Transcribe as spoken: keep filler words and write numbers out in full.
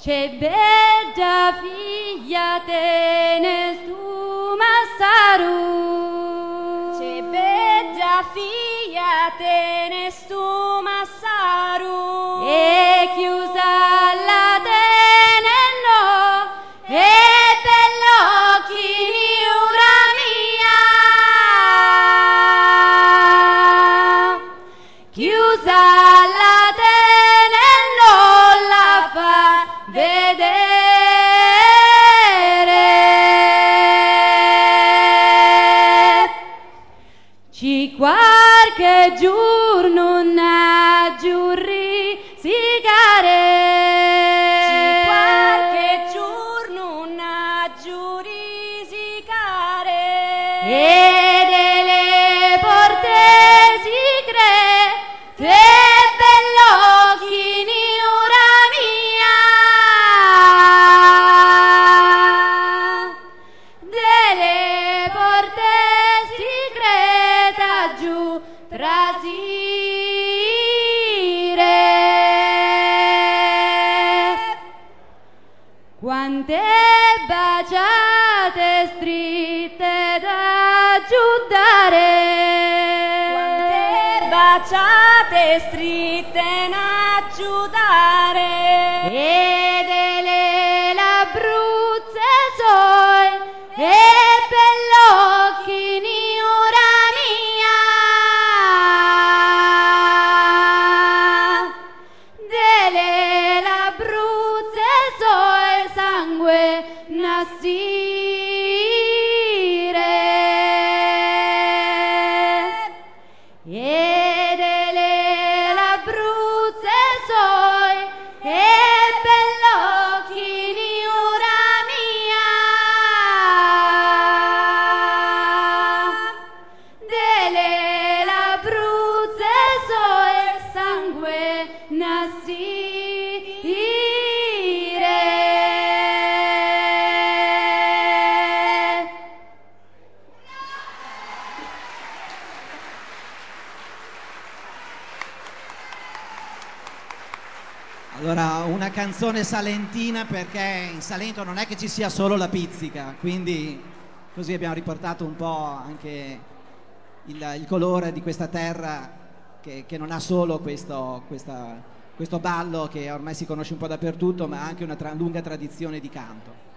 c'è bella figlia te ne stu massaru, c'è bella figlia te ne stu massaru, e chiusa la tene no, e bell'occhi niura mia, chiusa la tene non la fa vedere, ci qualche giorno una giurri sigare, ci qualche giorno una giurri sigare, e delle porte si crede bell'occhi niura mia, delle porte si creda giù trasire, quante baciate stritte da giudare, quante baciate stritte na giudare, e delle labbruzze soi e bell'occhi niura mia, delle labbruzze soi sangue nasire, e delle labbruzze soi e bell'occhi niura mia, delle labbruzze soi sangue nasire. Allora, una canzone salentina, perché in Salento non è che ci sia solo la pizzica, quindi così abbiamo riportato un po' anche il, il colore di questa terra che, che non ha solo questo, questa, questo ballo che ormai si conosce un po' dappertutto, ma anche una tra- lunga tradizione di canto.